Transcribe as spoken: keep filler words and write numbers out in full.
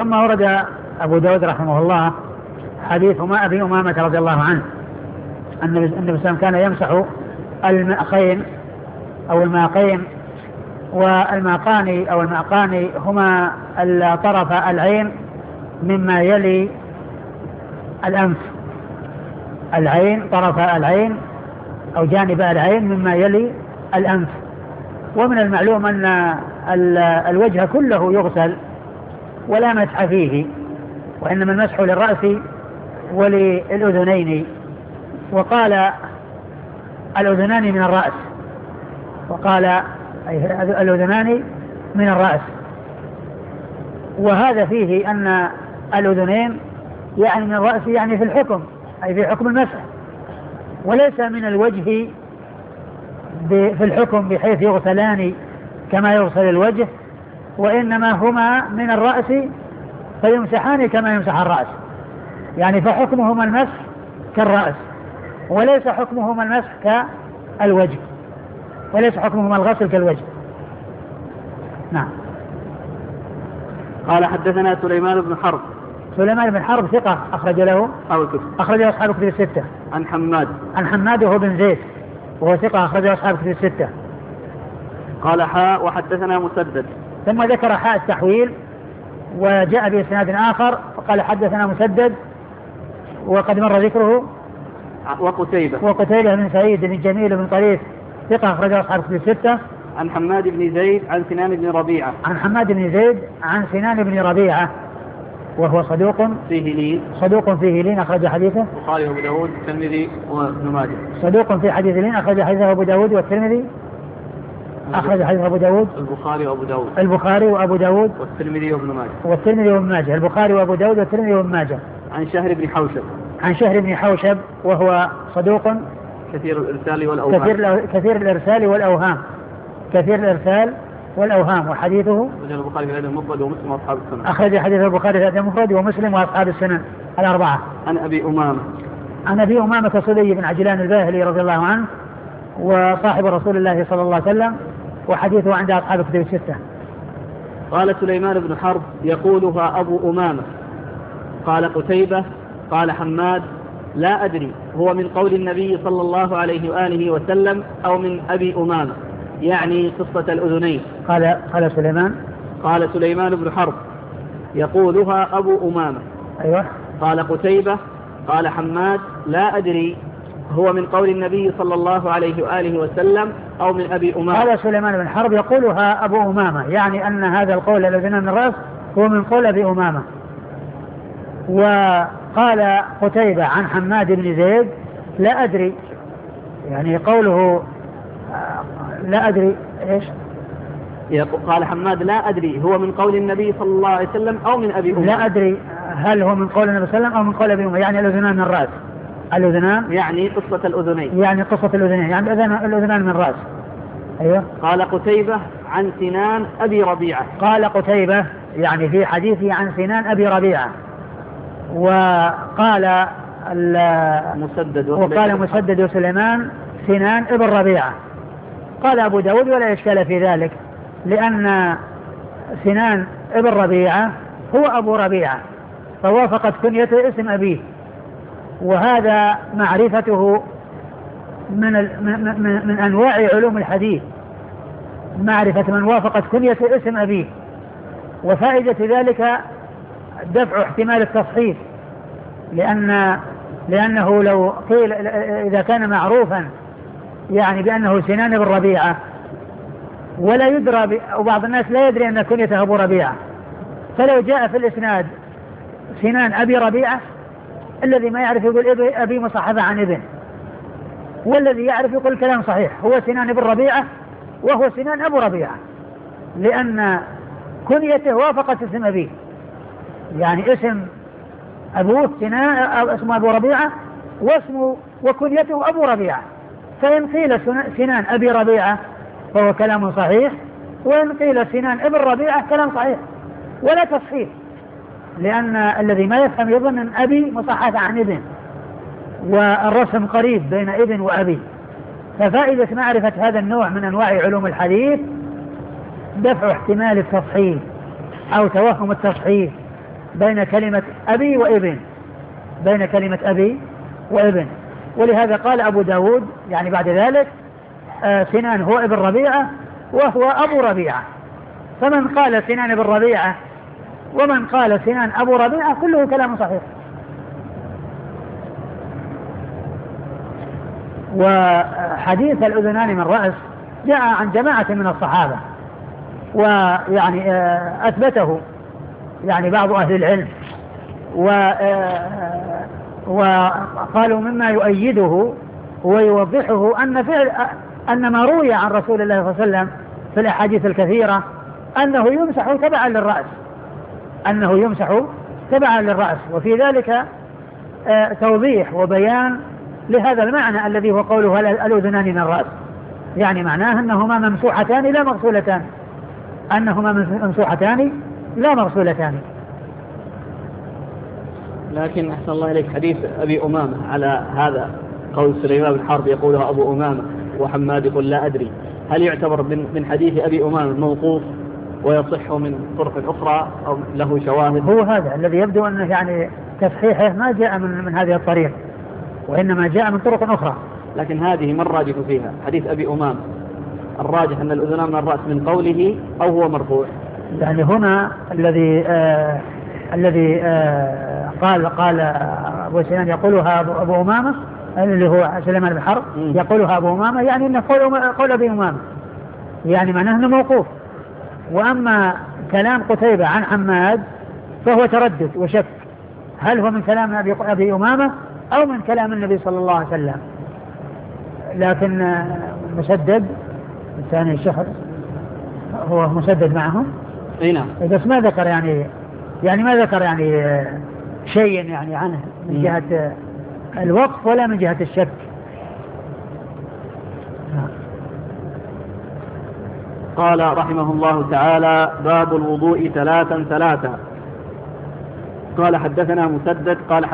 ثم ورد أبو داود رحمه الله حديث ما أبي أمامة رضي الله عنه أن النبي صلى الله عليه وسلم كان يمسح المأخين أو الماقين، والماقان أو الماقان هما طرف العين مما يلي الأنف، العين طرف العين أو جانب العين مما يلي الأنف. ومن المعلوم أن الوجه كله يغسل ولا مسح فيه، وإنما المسح للرأس وللأذنين. وقال الأذنان من الرأس، وقال الأذنان من الرأس، وهذا فيه أن الأذنين يعني من الرأس يعني في الحكم، أي في حكم المسح، وليس من الوجه في الحكم بحيث يغسلان كما يغسل الوجه، وإنما هما من الرأس فيمسحان كما يمسح الرأس، يعني فحكمهما المسح كالرأس، وليس حكمهما المسح كالوجه، وليس حكمهما الغسل كالوجه. نعم. قال حدثنا سليمان بن حرب. سليمان بن حرب ثقة أخرج له أخرج له أصحاب كتب الستة. عن حماد عن حماد وهو بن زيد وهو ثقة أخرج له أصحاب كتب الستة. قال حاء وحدثنا مسدد. ثم ذكر حاء التحويل وجاء بإسناد آخر وقال حدثنا مسدد وقد مر ذكره. وقتيبة وقتيبة بن سعيد بن جميل بن طريف ثقة أخرج له أصحاب كتب الستة. عن حماد بن زيد عن سنان بن ربيعة. عن حماد بن زيد عن سنان بن ربيعة وهو صدوق فيه لين صدوق فيه لين أخرج حديثه البخاري وأبو داود والترمذي وابن ماجه. صدوق في حديث لين أخرج حديثه أبو داود والترمذي أخرج حديث أبو داود البخاري وأبو داود البخاري وأبو داود والترمذي وابن ماجه والترمذي وابن ماجه البخاري وأبو داود والترمذي وابن ماجه. عن شهر بن حوشب. عن شهر بن حوشب وهو صدوق كثير الإرسال والأوهام. كثير, كثير الإرسال والأوهام كثير الإرسال والأوهام. وحديثه أخرج البخاري في الأدب المفرد ومسلم وأصحاب السنن. أخرج حديث البخاري في الأدب المفرد ومسلم وأصحاب السنن الأربعة. عن أبي أمامة. عن أبي أمامة صدي بن عجلان الباهلي رضي الله عنه وصاحب رسول الله صلى الله عليه وسلم، وحديثه عند أصحاب الكتب الستة. قال سليمان بن حرب يقولها أبو أمامة. قال قتيبة قال حماد لا أدري هو من قول النبي صلى الله عليه وآله وسلم أو من أبي أمامة، يعني قصة الأذنين. قال قال سليمان قال سليمان بن حرب يقولها أبو أمامة. أيوة. قال قتيبة قال حماد لا أدري هو من قول النبي صلى الله عليه وآله وسلم أو من أبي أمامة. قال سليمان بن حرب يقولها أبو أمامة، يعني أن هذا القول الذي من الرأس هو من قول أبي أمامة. وقال قتيبة عن حماد بن زيد لا أدري، يعني قوله لا أدري إيش. قال حماد لا أدري هو من قول النبي صلى الله عليه وسلم أو من أبي أمامة. لا أدري هل هو من قول النبي صلى الله عليه وسلم أو من قول أبي أمامة، يعني الأذنان من الرأس. الأذنان يعني قصة الأذنين، يعني قصة الأذنين، يعني الأذنان من الرأس. أيوة. قال قتيبة عن سنان أبي ربيعة. قال قتيبة يعني في حديثه عن سنان أبي ربيعة. وقال مسدد وقال مسدد وسليمان سنان ابن ربيعة. قال أبو داود ولا إشكال في ذلك، لأن سنان ابن ربيعة هو أبو ربيعة، فوافقت كنيته اسم أبيه، وهذا معرفته من, من, من أنواع علوم الحديث، معرفة من وافقت كنيته اسم أبيه. وفائدة ذلك دفع احتمال التصحيف، لأن لأنه لو قيل إذا كان معروفا يعني بأنه سنان بن ربيعة ولا يدرى، وبعض الناس لا يدري أن كنيته أبو ربيعة، فلو جاء في الإسناد سنان أبي ربيعة الذي ما يعرف يقول أبي مصحفة عن ابن، والذي يعرف يقول الكلام صحيح، هو سنان بن ربيعة وهو سنان أبو ربيعة، لأن كنيته وافقت اسم أبيه، يعني اسم أبوه سنان اسمه أبو ربيعة واسمه وكنيته أبو ربيعة، فإن قيل سنان أبي ربيعة فهو كلام صحيح، وإن قيل سنان ابن ربيعة كلام صحيح ولا تصحيح، لأن الذي ما يفهم يظن أن أبي مصحف عن ابن، والرسم قريب بين ابن وأبي. ففائدة معرفة هذا النوع من أنواع علوم الحديث دفع احتمال التصحيح أو توهم التصحيح بين كلمة أبي وابن، بين كلمة أبي وابن. ولهذا قال أبو داود يعني بعد ذلك آه سنان هو ابن ربيعة وهو أبو ربيعة. فمن قال سنان ابن ربيعة ومن قال سنان أبو ربيعة كله كلام صحيح. وحديث الأذنان من رأس جاء عن جماعة من الصحابة، ويعني آه أثبته يعني بعض أهل العلم، وقالوا مما يؤيده ويوضحه أن فعل أن ما روي عن رسول الله صلى الله عليه وسلم في الأحاديث الكثيرة أنه يمسح تبعا للرأس، أنه يمسح تبعا للرأس. وفي ذلك توضيح وبيان لهذا المعنى الذي هو قوله الأذنان من الرأس، يعني معناه أنهما ممسوحتان لا مغسولتان، أنهما ممسوحتان لا مغسولتان. لكن أحسن الله إليك حديث أبي أمامة على هذا قول سليمان بن حرب يقولها أبو أمامة وحماد يقول لا أدري، هل يعتبر من حديث أبي أمامة موقوف ويصح من طرق أخرى أو له شواهد؟ هو هذا الذي يبدو أنه يعني تصحيحه ما جاء من, من هذه الطريق، وإنما جاء من طرق أخرى. لكن هذه من راجح فيها حديث أبي أمامة؟ الراجح أن الأذنان من الرأس من قوله أو هو مرفوع؟ يعني هنا الذي آه الذي آه قال قال أبو سنان يقولها أبو أمامة اللي هو سليمان بن حرب يقولها أبو أمامة، يعني أنه قول, قول أبي أمامة، يعني معناه أنه موقوف. وأما كلام قتيبة عن حماد فهو تردد وشك، هل هو من كلام أبي, أبي أمامة أو من كلام النبي صلى الله عليه وسلم. لكن مسدد الثاني الشهر هو مسدد معهم، اي نعم، بس ما ذكر يعني يعني ما ذكر يعني شيء يعني عنه من جهة الوقف ولا من جهة الشك. قال رحمه الله تعالى: باب الوضوء ثلاثا ثلاثا. قال حدثنا مسدد قال